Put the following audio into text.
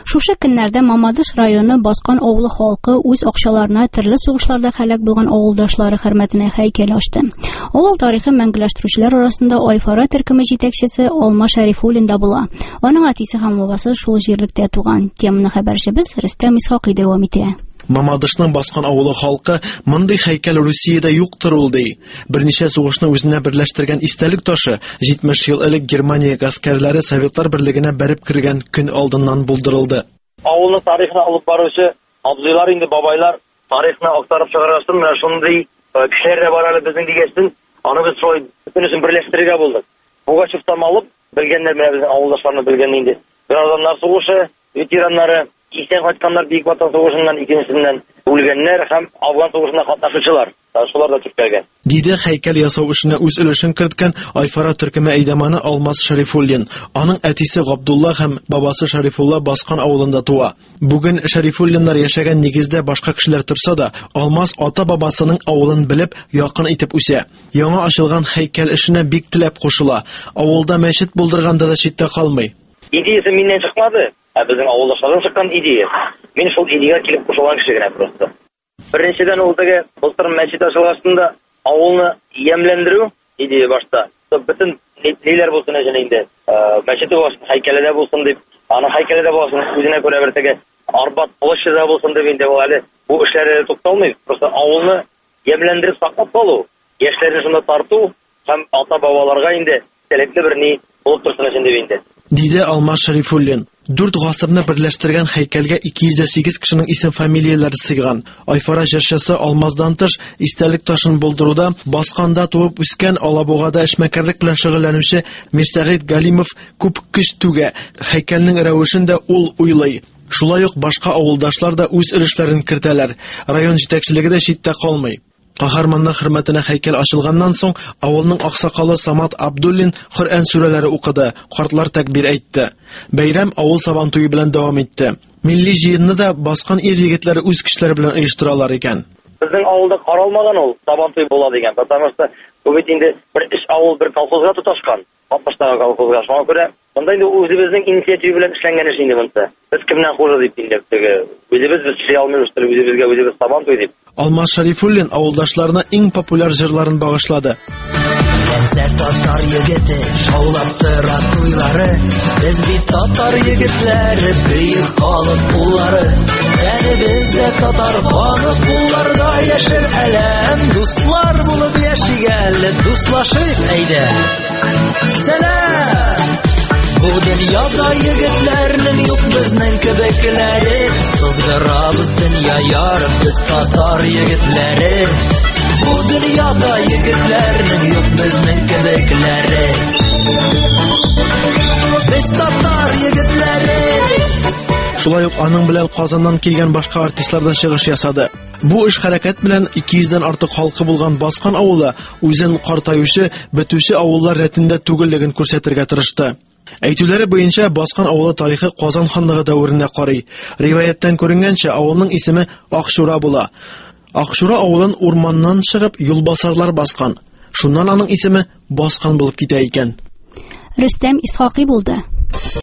Шушы көннәрдә Мамадыш районы баскан авылы халкы үз акчаларына төрле сугышларда һәлак булган авылдашлары хөрмәтенә һәйкәл ачты. Авыл тарихын мәңгеләштерүчеләр арасында Айфара төркеме җитәкчесе Алма Шәрифуллин да була. Аның әтисе һәм бабасы шул җирлектә туган. Теманы хәбәрчебез Рөстәм Исхакый дәвам итә. Мамадышның баскан авылы халкы мондый һәйкәл Русиядә юктыр ул ди. Берничә сугышны үзенә берләштергән истәлек ташы 70 ел элек Германия гаскәрләре Советлар берлегенә бәреп кергән көн алдыннан булдырылды. Авылны тарихына алып баручы абзыйлар инде бабайлар тарихны актарып чыгаргасын, менә шундый кешеләр дә бар әле безнең дигәсен, аны без шулай бөтенесен берләштерергә булдык. Бугачевтан алып белгәннәр менә безнең авылдашларны белгән инде. Гражданнар сугышы, ветераннары, исән кайтканнар Бөек Ватан сугышыннан икенчесеннән үлгәннәр һәм Афган сугышына катнашучылар. Шулар да тиркәлгән. Диде һәйкәл ясау эшенә үз өлешен керткән Айфара төркеме әйдәманы Алмаз Шәрифуллин. Аның әтисе Габдулла һәм бабасы Шәрифулла баскан авылында туа. Бүген Шәрифуллиннар яшәгән нигездә башка кешеләр торса да, Алмаз ата-бабасының авылын белеп, якын итеп үсә. Яңа ачылган һәйкәл эшенә бик теләп кушыла. Авылда мәчет булдырганда да читтә калмый. Идеясы миннән чыкмады. Безнең авылдашлардан чыккан идея. Мин шул идеягә килеп кушылган кеше генә просто. Беренчедән ул теге былтыр мәчет ачылганда авылны ямьләндерү идея башта. Бөтен ниләр булсын инде. Мәчет булсын, һәйкәле булсын дип, аны һәйкәле булсын, үзенә күрә бер теге Арбат площаде да булсын дип инде ул әле бу эшләре тукталмый. Просто авылны ямьләндереп саклап калу, яшьләрне шунда тарту һәм ата-бабаларга инде сәләтле бер ни булып торсын дип инде. Диде Алмаз Шәрифуллин. 4 гасырны берләштергән һәйкәлгә 208 кешенең исем-фамилияләре сыйган. Айфара җырчысы Алмаздан тыш истәлек ташын булдыруда басканда туып үскән Алабугада эшмәкәрлек белән шөгыльләнүче Мирсәгыйть Галимов күп көч түгә. Һәйкәлнең рәвешен дә ул уйлый. Шулай ук башка авылдашлар да үз өлешләрен кертәләр. Район җитәкчелеге дә читтә калмый. Каһарманнар хөрмәтенә һәйкәл ачылганнан соң авылның аксакалы Самат Абдуллин Коръән сүрәләре укыды, картлар тәкбир әйтте. Бәйрәм авыл сабантуе белән дәвам итте. Милли җыенны да баскан ир-егетләре үз көчләре белән оештыралар икән. Безнең авылда каралмаган ул сабантуй була дигән. Потому что бу бит инде бер эш авыл бер колхозга тоташкан. 60-тагы колхозга. Шуңа күрә монда инде үзебезнең инициатива белән эшләнгән эш инде монда. Без кемнән хужа дип инде теге үзебез эшли алмыйбыз, үзебезгә үзебез сабантуй дип. Алмаз Шәрифуллин авылдашларына иң популяр җырларын багышлады. Татар егете шаулап тора туйлары, без бит татар егетләре, бөек халык уллары. Әне бездә татар халык улларга яшер әлем, дуслар булып яшигән, дуслашыйк әйдә. Сәлам! Бу дөньяда егетләрнең юк безнең кебекләре, сызгырабыз дөнья ярып без татар егетләре. Бу дөньяда егетләрнең юк безнең кебекләре, без татар егетләре. Шулай ук аның белән Казаннан килгән башка артистлар да чыгыш ясады. Бу эш хәрәкәт белән 200дән артык халкы булган баскан авылы үзен картаючы, бетүче авыллар рәтендә түгеллеген күрсәтергә тырышты. Әйтүләре буенча баскан авылы тарихы Казан ханлыгы дәверенә карый. Риваяттан күренгәнчә авылның исеме Акшура була. Акшура авылын урманнан чыгып юлбасарлар баскан. Шуннан аның исеме баскан булып китә икән. Рөстәм Исхакый булды.